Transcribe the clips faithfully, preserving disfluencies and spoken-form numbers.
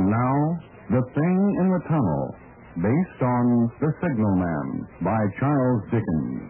And now, The Thing in the Tunnel, based on The Signalman by Charles Dickens.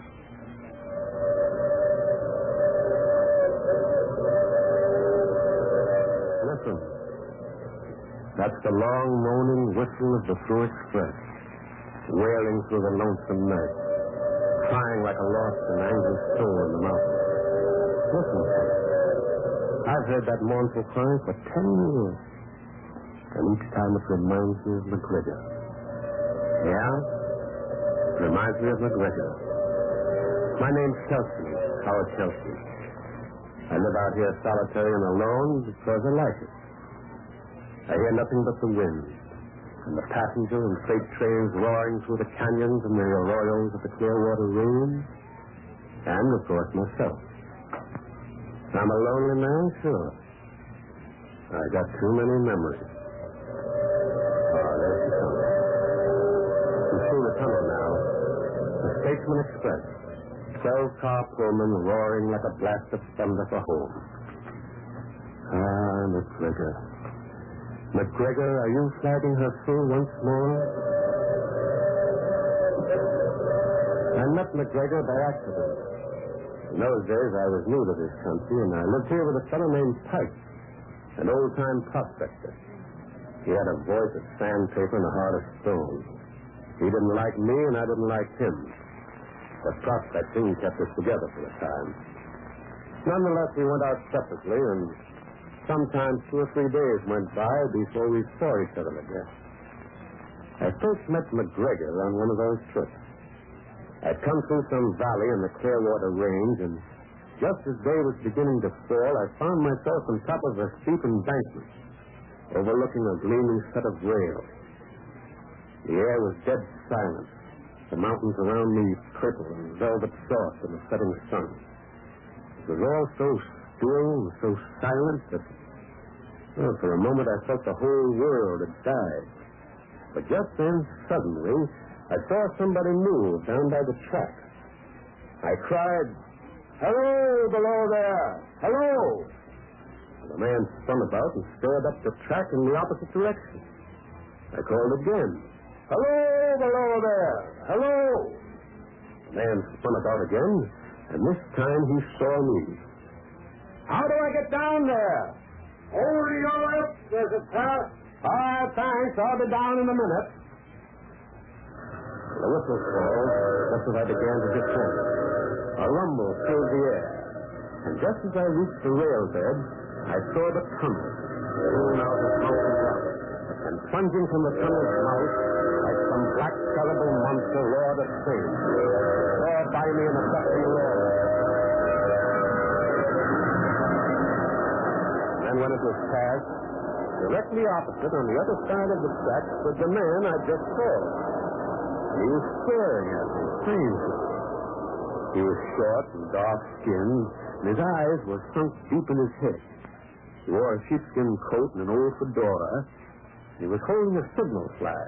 Listen. That's the long, moaning whistle of the Through Express, wailing through the lonesome night, crying like a lost and angry soul in the mountains. Listen. I've heard that mournful cry for ten years. And each time it reminds me of McGregor. Yeah? It reminds me of McGregor. My name's Chelsea, Howard Chelsea. I live out here solitary and alone because I like it. I hear nothing but the wind, and the passenger and freight trains roaring through the canyons and the arroyos of the Clearwater Range, and, of course, myself. I'm a lonely man, sure. I got too many memories. Oh, there she comes. You see the tunnel now. The Statesman Express. Twelve-car Pullman roaring like a blast of thunder for home. Ah, McGregor. McGregor, are you flagging her through once more? I met McGregor by accident. In those days, I was new to this country, and I lived here with a fellow named Pike, an old-time prospector. He had a voice of sandpaper and a heart of stone. He didn't like me, and I didn't like him. But prospecting kept us together for a time. Nonetheless, we went out separately, and sometimes two or three days went by before we saw each other again. I first met McGregor on one of those trips. I'd come through some valley in the Clearwater Range, and just as day was beginning to fall, I found myself on top of a steep embankment, overlooking a gleaming set of rails. The air was dead silent, the mountains around me purple and velvet soft in the setting sun. It was all so still and so silent that, well, for a moment I felt the whole world had died. But just then, suddenly, I saw somebody move down by the track. I cried, "Hello, below there! Hello!" And the man spun about and stared up the track in the opposite direction. I called again, "Hello, below there! Hello!" The man spun about again, and this time he saw me. "How do I get down there?" "Over your left, there's a path." "All right, thanks. I'll be down in a minute." The whistle called just as I began to descend. A rumble filled the air, and just as I reached the rail bed, I saw the tunnel strewn out of mountain rock, and plunging from the tunnel's mouth, like some black, terrible monster, roared a train. Roared by me in a dusty roar. And when it was past, directly opposite, on the other side of the track, stood the man I just saw. He was staring at me, strangely. He was short and dark-skinned, and his eyes were sunk deep in his head. He wore a sheepskin coat and an old fedora. He was holding a signal flag.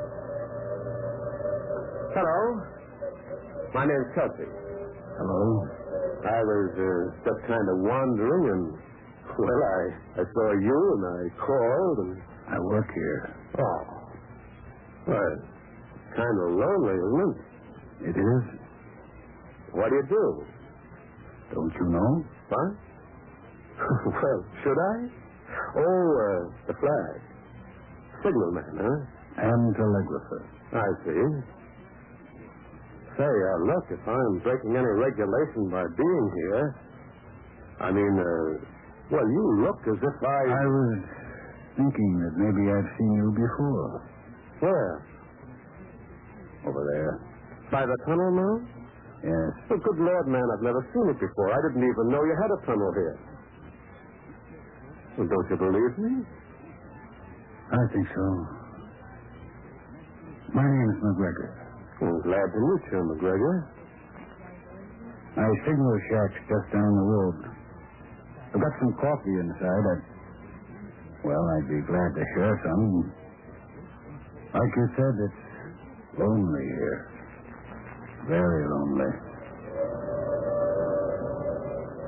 "Hello. My name's Chelsea." Hello. I was uh, just kind of wandering, and, well, I, I saw you, and I called, and... I work here. Oh. Well, kind of lonely, isn't it? It is? What do you do? Don't you know? What? Well, should I? Oh, uh, the flag. Signalman, huh? And telegrapher. I see. Say, uh, look, if I'm breaking any regulation by being here, I mean, uh, well, you look as if I... I was thinking that maybe I've seen you before. Where? Over there. By the tunnel now? Yes. Well, good Lord, man, I've never seen it before. I didn't even know you had a tunnel here. Well, don't you believe me? I think so. My name is McGregor. I'm glad to meet you, McGregor. My signal shack's just down the road. I've got some coffee inside. I'd, well, I'd be glad to share some. Like you said, it's lonely here. Very lonely.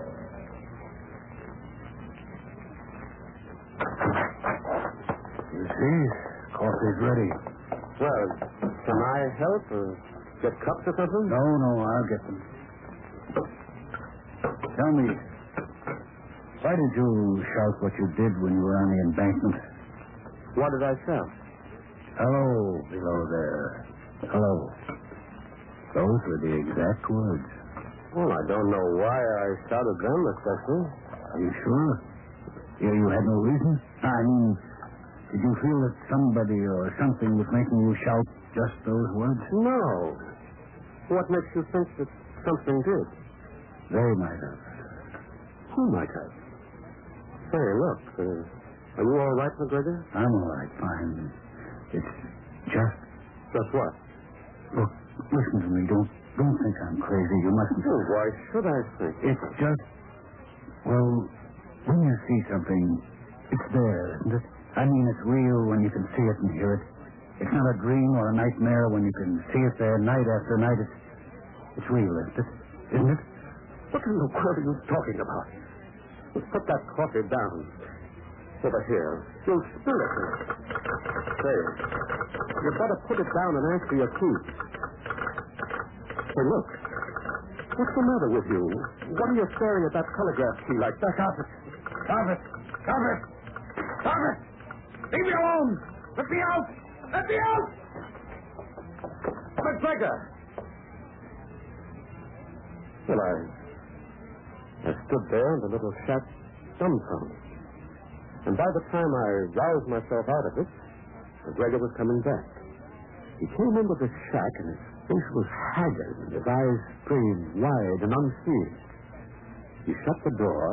You see. Coffee's ready. Well, can I help or get cups or something? No, no, I'll get them. Tell me, why did you shout what you did when you were on the embankment? What did I shout? Hello, below there. Hello. Those were the exact words. Well, I don't know why I shouted them, especially. Are you sure? You, you had no reason? I mean, did you feel that somebody or something was making you shout just those words? No. What makes you think that something did? They might have. Who might have? Say, look, uh, are you all right, McGregor? I'm all right, fine. It's just... Just what? Look, listen to me. Don't don't think I'm crazy. You mustn't... Oh, why should I think? It's just... Well, when you see something, it's there, isn't it? I mean, it's real when you can see it and hear it. It's not a dream or a nightmare when you can see it there night after night. It's, it's real, isn't it? Isn't it? What in the world are you talking about? Let's put that coffee down. Over here. You'll spill it. Say, you better put it down and answer your key. Hey, look. What's the matter with you? What are you staring at that telegraph key like that? Stop it. Stop it. Stop it. Stop it. Leave me alone. Let me out. Let me out. McGregor! Well, I... I stood there in the little shack dumbfounded. And by the time I roused myself out of it, McGregor was coming back. He came into the shack and his face was haggard and his eyes strained wide and unseeing. He shut the door.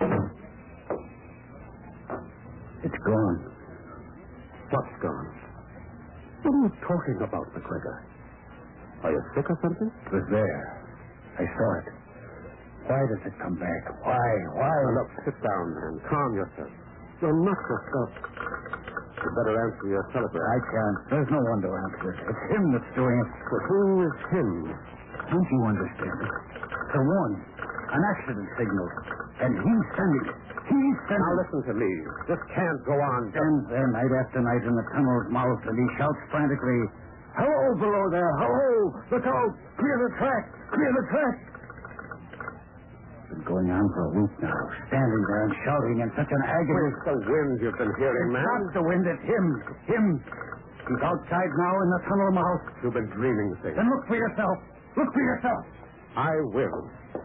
It's gone. What's gone? What are you talking about, McGregor? Are you sick or something? It was there. I saw it. Why does it come back? Why? Why? Now, look, sit down, man. Calm yourself. You're not yourself. You better answer your telegram. I can't. There's no one to answer it. It's him that's doing it. Well, who is him? Don't you understand it? It's a warning. An accident signal. And he's sending it. He's sending Now, it. listen to me. This can't go on. Stands there night after night in the tunnel's mouth, and he shouts frantically, "Hello, below there! Hello! Look out! Clear the track! Clear the track!" It's been going on for a week now, standing there and shouting in such an agony. Where's the wind you've been hearing, It's man? not the wind, it's him. Him. He's outside now in the tunnel mouth. You've been dreaming things. Then look for yourself. Look for yourself. I will.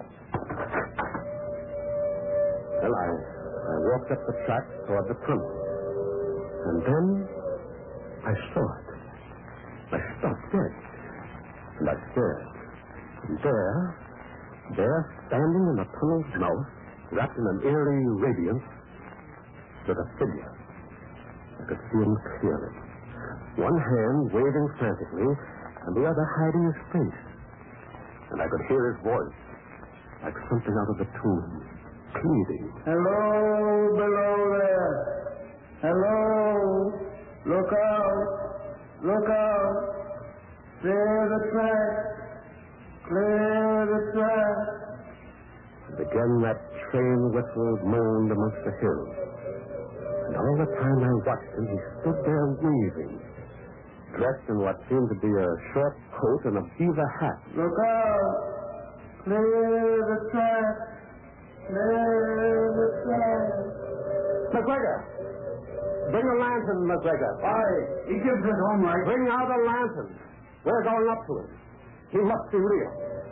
Well, I, I walked up the track toward the tunnel. And then I saw it. I stopped dead. And I stared. And there, there, standing in the tunnel's mouth, wrapped in an eerie radiance, stood a figure. I could see him clearly. One hand waving frantically, and the other hiding his face. And I could hear his voice, like something out of the tomb, pleading. Hello, below there. Hello. Look out. Look out. Clear the track. Clear the track. And again that train whistle moaned amongst the hills. And all the time I watched him, he stood there waving, dressed in what seemed to be a short coat and a beaver hat. Look out. Clear the track. Clear the track. McGregor! Bring a lantern, McGregor. Why? He gives us home right. Bring out a lantern. We're going up to him. He must be real.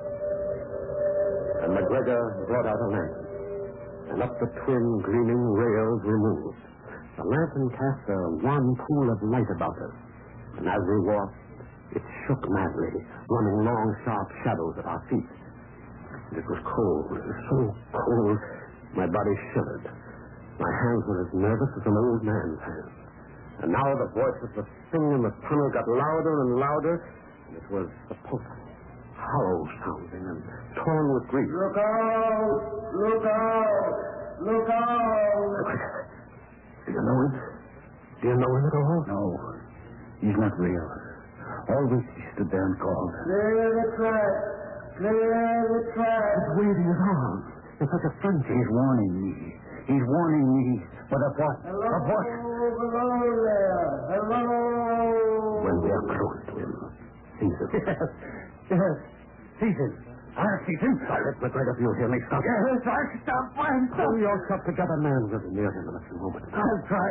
And McGregor brought out a lantern. And up the twin gleaming rails we moved. The lantern cast a wan pool of light about us. And as we walked, it shook madly, running long, sharp shadows at our feet. And it was cold. It was so cold, my body shivered. My hands were as nervous as an old man's hands. And now the voice of the thing in the tunnel got louder and louder, and it was supposed hollow sounding and torn with grief. Look out! Look out! Look out! Do you know him? Do you know him at all? No. He's not real. Always he stood there and called. Clear the track. Clear the track. He's waving his arms in such a frenzy. He's warning me. He's warning me. But a Of what? Hello, Of what? hello there. Hello. When we are close to him, seize him. Yes. Yes. Seize him. I'll seize him. Silent McGregor, do you hear me? Stop. Yes, I'll stop. I'll stop. Pull yourself together, man. We'll be near him in a few moments. I'll try.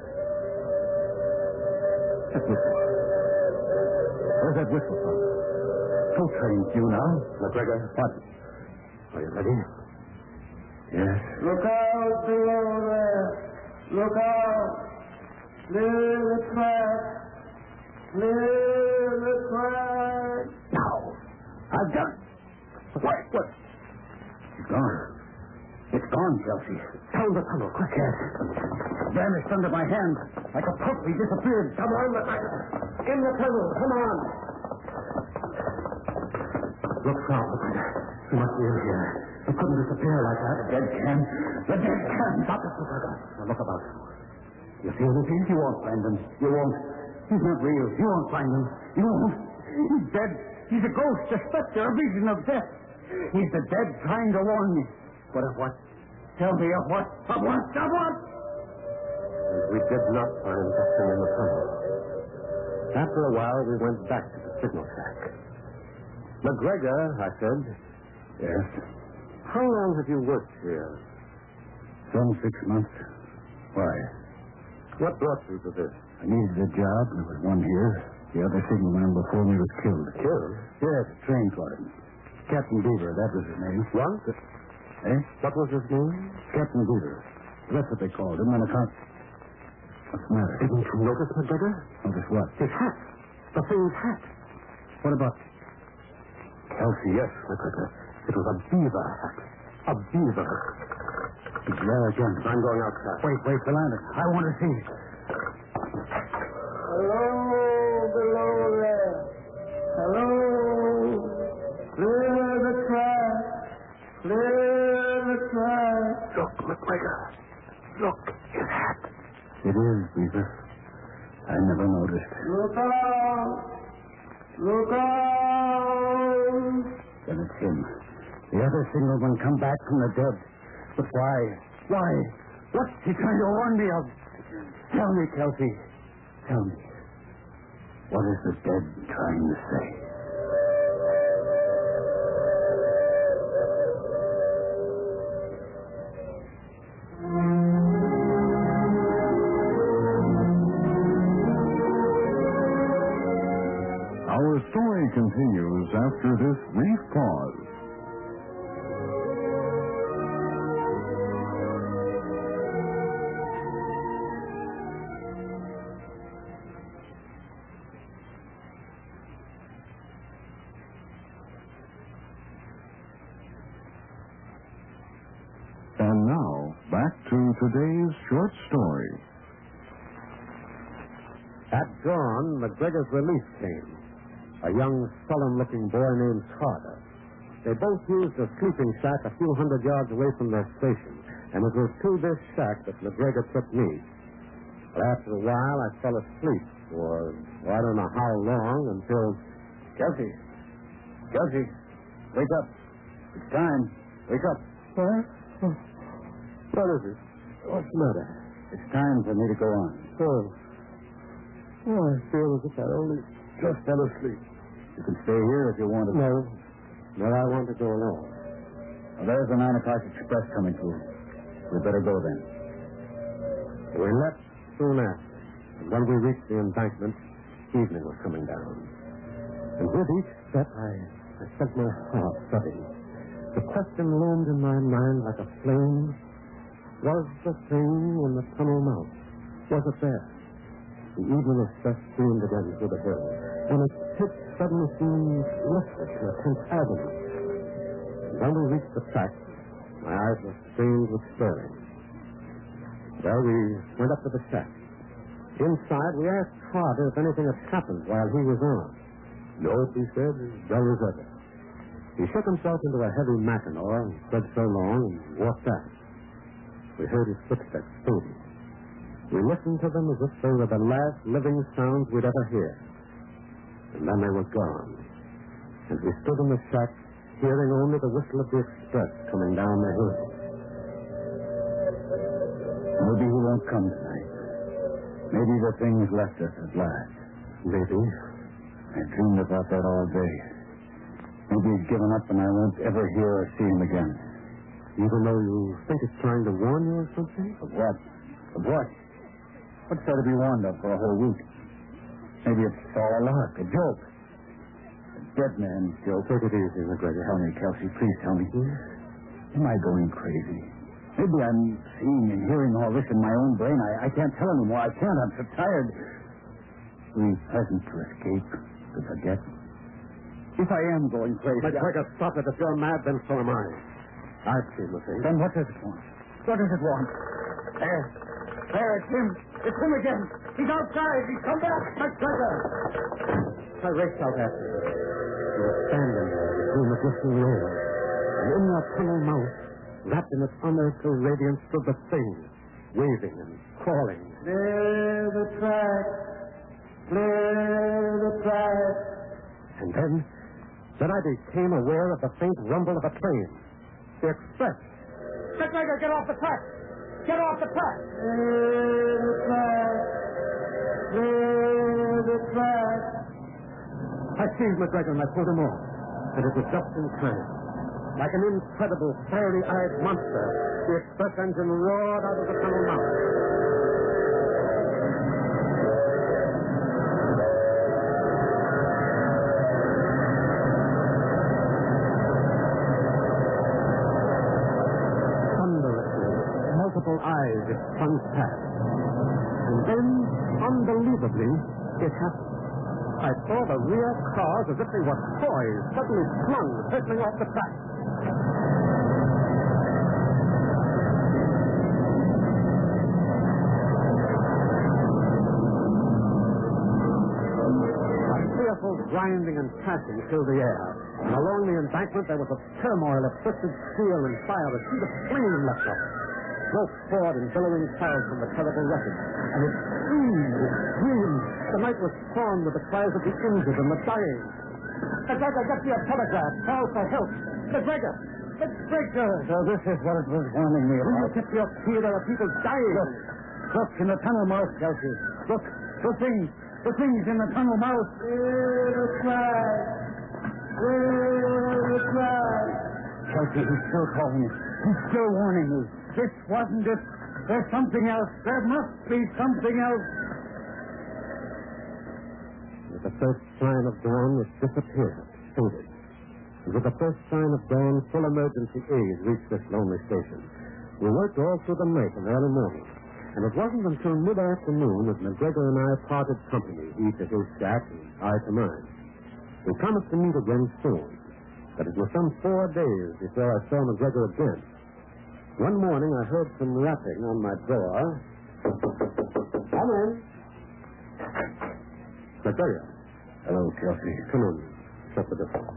That whistle. Where's that whistle from? So trained you now. McGregor. What? Are you ready? Yes. Look out below there. Look out. Clear the track. Clear the track. Now. I've done it. What? What? It's gone. It's gone, Kelsey. Down the tunnel, quick. Yes. Vanished under my hand. Like a puff, he disappeared. Come on, McGregor. In the tunnel. Come on. Look sharp, McGregor. He must be in here. He couldn't disappear like that. The dead can. The dead can. Stop it, McGregor. Now look about. You see anything? You won't find him. You won't. He's not real. You won't find him. You won't. He's dead. He's a ghost, a specter, a vision of death. He's the dead trying to warn me. But of what? Tell me of what? Of what? Of what? And we did not find Dustin in the tunnel. After a while, we went back to the signal shack. McGregor, I said. Yes. How long have you worked here? Some six months. Why? What brought you to this? I needed a job. There was one here. The other signalman before me was killed. Killed? Yes, train caught him. Captain Beaver, that was his name. What? Eh? What was his name? Captain Beaver. That's what they called him on account. What's the matter? Didn't you notice, McGregor? Notice what? His hat. The thing's hat. What about? Kelsey, yes, McGregor. It was a beaver hat. A beaver. He's there again. I'm going outside. Wait, wait, the lantern. I want to see. Hello below there. Hello. Clear the track. Clear the track. Look, McGregor. Look, his hat. It is, Beaver. I never noticed. Look out. Look out. Then it's him. The other signalman come back from the dead. But why? Why? What's he trying to warn me of? Tell me, Kelsey. Tell me. What is the dead trying to say? Our story continues after this brief pause. And now, back to today's short story. At dawn, McGregor's relief came. A young, sullen-looking boy named Carter. They both used a sleeping shack a few hundred yards away from their station, and it was to this shack that McGregor took me. But after a while, I fell asleep for, well, I don't know how long, until... Kelsey. Kelsey. Wake up. It's time. Wake up. What? What is it? What's the matter? It's time for me to go on. Oh. Oh, I feel as if I only just fell asleep. You can stay here if you want to. No. No, I want to go alone. Well, there's the nine o'clock express coming through. We better go then. We left soon after, and when we reached the embankment, evening was coming down. And with each step, I, I felt my heart thudding. The question loomed in my mind like a flame. Was the thing in the tunnel mouth? Was it there? The evening express streamed again through the hill, and its pitch suddenly seemed lifted to a tense agony. And when we reached the track, my eyes were strained with staring. Well, we went up to the shack. Inside, we asked Carter if anything had happened while he was on. No, he said, dull as ever. He shook himself into a heavy Mackinaw and said so long and walked out. We heard his footsteps fading. We listened to them as if they were the last living sounds we'd ever hear. And then they were gone. And we stood in the shack, hearing only the whistle of the express coming down the hill. Maybe he won't come tonight. Maybe the thing's left us at last. Maybe. I dreamed about that all day. Maybe he's given up and I won't ever hear or see him again. Even though you think it's trying to warn you or something? Of what? Of what? What's there to be warned of for a whole week? Maybe it's all a lark, a joke. A dead man's joke. Take it easy, McGregor. Tell me, Kelsey, please tell me. Am I going crazy? Maybe I'm seeing and hearing all this in my own brain. I, I can't tell anymore. I can't. I'm so tired. We present to escape, to forget. If I am going crazy... McGregor, stop it. If you're mad, then so am I. I've seen the thing. Then what does it want? What does it want? There. There, it's him. It's him again. He's outside. He's come back. McGregor. I raced out after you. You were standing there between the glistening rails. And in your tunnel mouth, wrapped in its unearthly radiance, stood the thing, waving and crawling. Clear the track. Clear the track. And then, then I became aware of the faint rumble of a train. The express. McGregor, get off the track. Get off the track. Clear the track. Clear the track. I seized McGregor and I pulled him off. And it was just in time. Like an incredible, fiery-eyed monster, the express engine roared out of the tunnel mouth. Thunderously, multiple eyes it plunged past. And then, unbelievably, it happened. I saw the rear cars as if they were toys, suddenly flung, hurtling off the track. A fearful grinding and crashing filled the air. And along the embankment there was a turmoil of twisted steel and fire. A sheet of flame leapt up. Smoke poured in billowing clouds from the terrible wreckage. And it screamed, it screamed. The night was torn with the cries of the injured and the dying. McGregor, get me a telegraph. Call for help. McGregor! McGregor! So this is what it was warning me Will you about. get me up here? There are people dying. Look. Look, in the tunnel mouth, Kelsey. Look. The things. The things in the tunnel mouth. Clear the track. Clear the track. Kelsey, he's still calling me. He's still warning me. This wasn't it. There's something else. There must be something else. With the first sign of dawn, it disappeared, faded. And with the first sign of dawn, full emergency aid reached this lonely station. We worked all through the night and early morning. And it wasn't until mid-afternoon that McGregor and I parted company, he to his shack and I to mine. We promised to meet again soon, but it was some four days before I saw McGregor again. One morning I heard some rapping on my door. Come in. McGregor. Hello, Kelsey. Come in. Shut the door.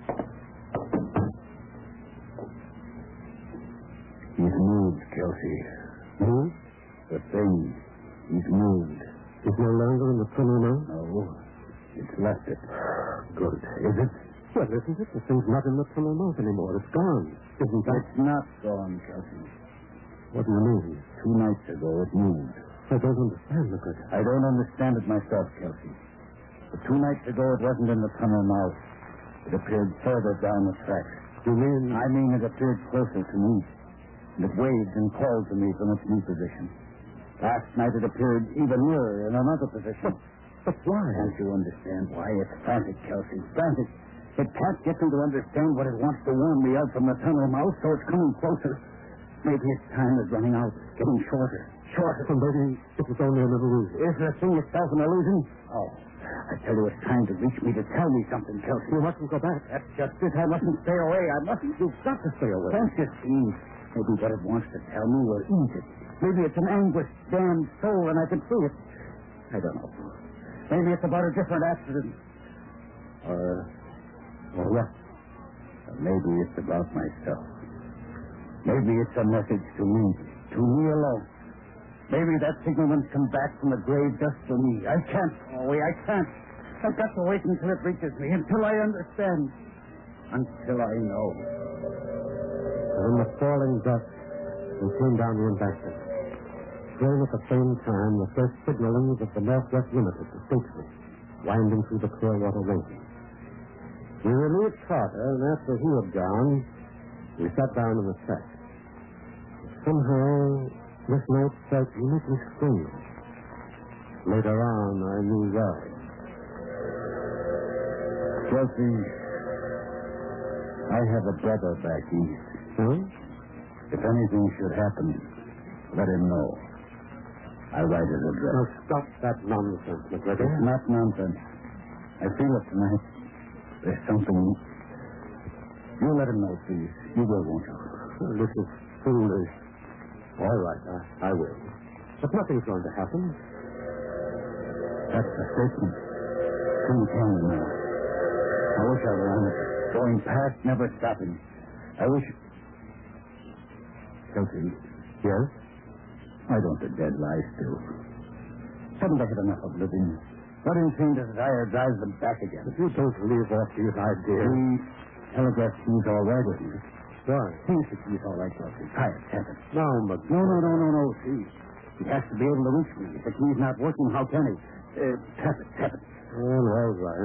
He's moved, Kelsey. Moved? The thing. He's moved. He's no longer in the tunnel now? No. It's left it. Good. Is it? Well, isn't it? The thing's not in the tunnel mouth anymore. It's gone. Isn't that? It's not gone, Kelsey. What do you mean? Two nights ago, it moved. I don't understand, McGregor. I don't understand it myself, Kelsey. But two nights ago, it wasn't in the tunnel mouth. It appeared further down the track. You mean? I mean, it appeared closer to me. And it waved and called to me from its new position. Last night, it appeared even nearer in another position. But why? Can't you understand why? It's frantic, Kelsey. Frantic. It can't get me to understand what it wants to warn me of from the tunnel mouth, so it's coming closer. Maybe its time is running out, getting shorter. Shorter. So maybe it was only an illusion. Is the thing itself an illusion? Oh, I tell you, it's trying to reach me to tell me something, Kelsey. You mustn't go back. That's just it. I mustn't stay away. I mustn't. You've got to stay away. Don't you see? Maybe what it wants to tell me will ease it. Maybe it's an anguished, damned soul, and I can see it. I don't know. Maybe it's about a different accident. Or, or what? Or maybe it's about myself. Maybe it's a message to me, to me alone. Maybe that signalman's come back from the grave just for me. I can't go away. I can't. I've got to wait until it reaches me, until I understand, until I know. And in the falling dusk, we came down the embankment. hearing at the same time the first signalings of the Northwest Limited distinctly, winding through the Clearwater Range. We relieved Carter, and after he had gone, we sat down in the shack. Somehow, this night felt uniquely strange. Later on, I knew why. Chelsea, I have a brother back east. Hmm? If anything should happen, let him know. I'll write his address. Now, stop that nonsense, McGregor. It's not nonsense. I feel it tonight. There's something. You let him know, please. You will, won't you? This is foolish. All right, I, I will. But nothing's going to happen. That's the statement. King Canyon now. I wish I were on it. Going past, never stopping. I wish... Chelsea. Yes? Why don't the dead lie still? Haven't they had enough of living? What insane desire drives them back again? If you don't leave off these ideas... The telegraph key's all right with you. Why? He's the key's all right, Chelsea. Try it, tap it. No, Mc... No, no, no, no, no. See, he has to be able to reach me. If the key's not working, how can he? Uh, tap it, tap it. Well, all right.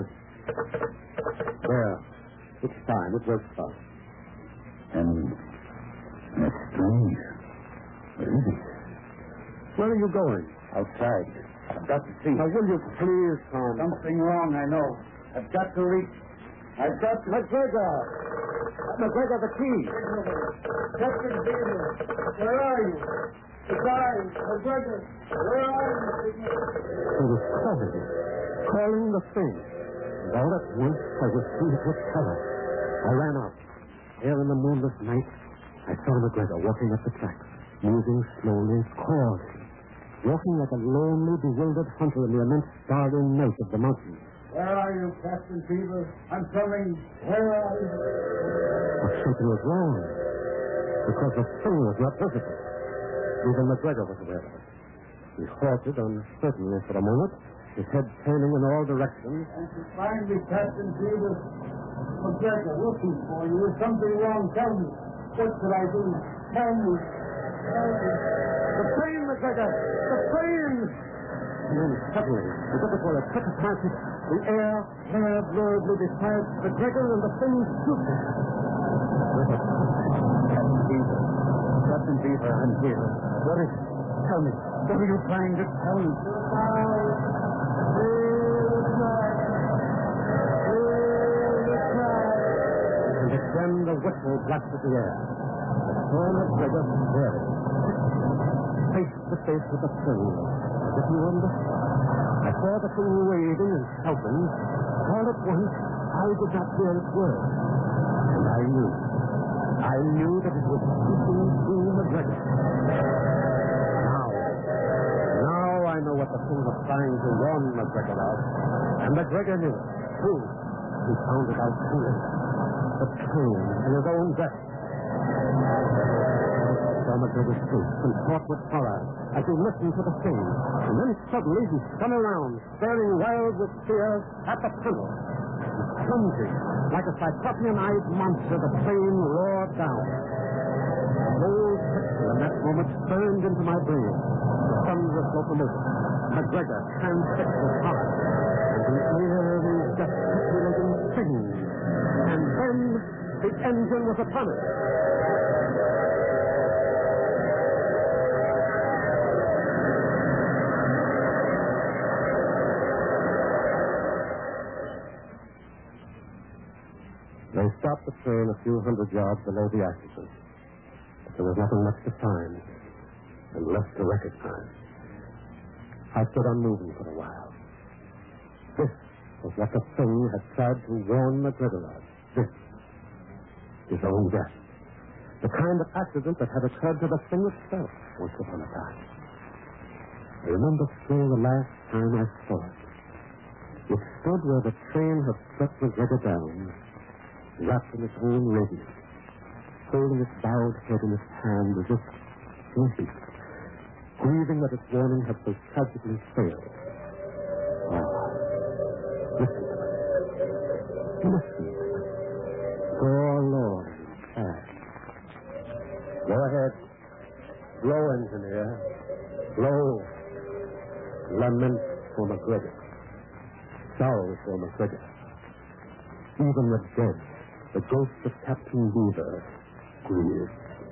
There. It's fine. It works fine. And that's strange. What is it? Where are you going? Outside. I've got to see. Now, will you please, Tom? Something wrong, I know. I've got to reach. I've got to... McGregor! McGregor, the key. Captain Beaver, where are you? Besides, McGregor, where are you? He was calling me. Calling the thing. And all at once, I was seized with terror. I ran out. There in the moonless night, I saw McGregor walking up the track, moving slowly, calling. Walking like a lonely, bewildered hunter in the immense starry night of the mountains. Where are you, Captain Beaver? I'm coming. Where are you? But something was wrong. Because the thing was not visible. Even McGregor was aware of it. He halted uncertainly for a moment, his head turning in all directions. And to find me, Captain Beaver, McGregor, looking for you. Is something wrong? Tell me. What should I do? Tell me. Tell me. The train, McGregor! The train! And then suddenly, as if it were a trick of magic, the air flared luridly beside McGregor and the thing stood there. Captain Beaver. Captain Beaver, I'm here. What is it? Tell me. What are you trying to tell me? Goodbye. Goodnight. Goodnight. And again the whistle blasted the air. I saw McGregor staring, face to face with the train, as if he were on the spot. I saw the thing waving and shouting. All at once, I did not hear its words. And I knew. I knew that it was speaking to McGregor. Now, now I know what the thing was trying to warn McGregor of. And McGregor knew it, too. He found it out too late. The train and his own death. I saw McGregor's face contort with horror as he listened to the thing. And then suddenly he spun around, staring wild with fear at the tunnel. Plunging like a cyclopean-eyed monster, the train roared down. A bold picture in that moment burned into my brain. The thunderous locomotive, McGregor transfixed with horror, and the eerie, gesticulating thing. And then the engine was upon it. They stopped the train a few hundred yards below the accident. But there was nothing much to find, and less to recognize. I stood unmoving for a while. This was what the thing had tried to warn McGregor of. This. His own death. The kind of accident that had occurred to the thing itself once upon a time. I remember still the last time I saw it. It stood where the train had swept McGregor down, wrapped in its own radiance, holding its bowed head in its hand as if sleeping, grieving that its warning had so tragically failed. Oh, listen to it. Listen to it. Forlorn and sad. Go ahead. Blow, engineer. Low. Lament for McGregor. Sorrow for McGregor. Even the dead, the ghost of Captain Beaver, grieves.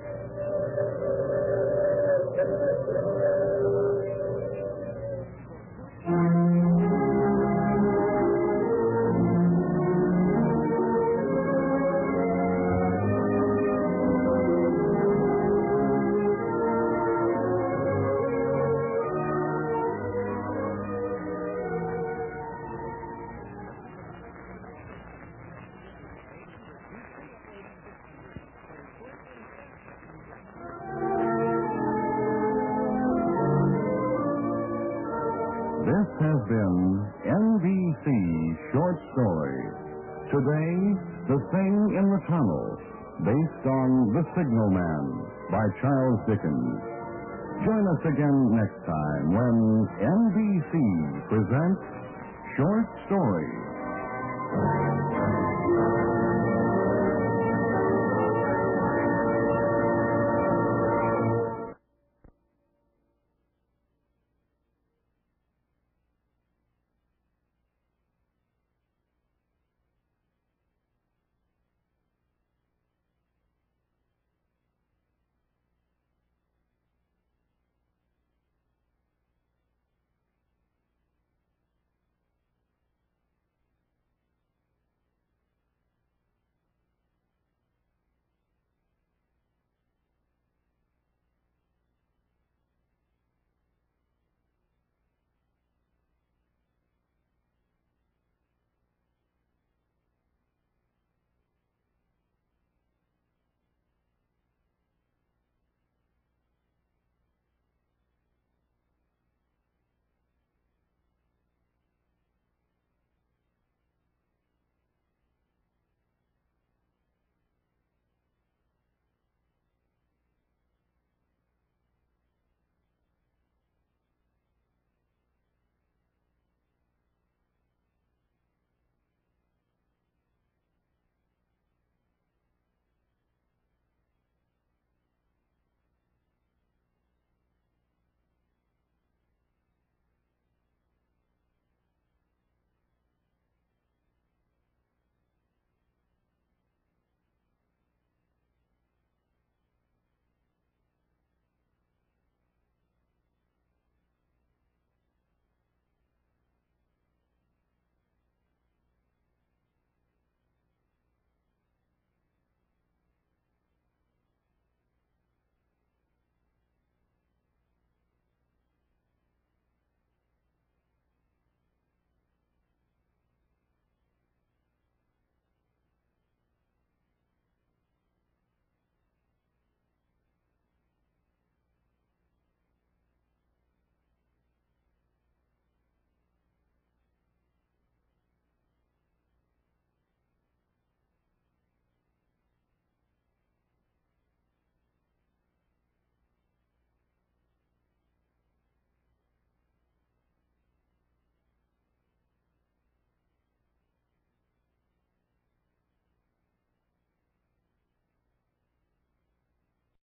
This has been N B C Short Story. Today, The Thing in the Tunnel, based on The Signal Man by Charles Dickens. Join us again next time when N B C presents Short Story.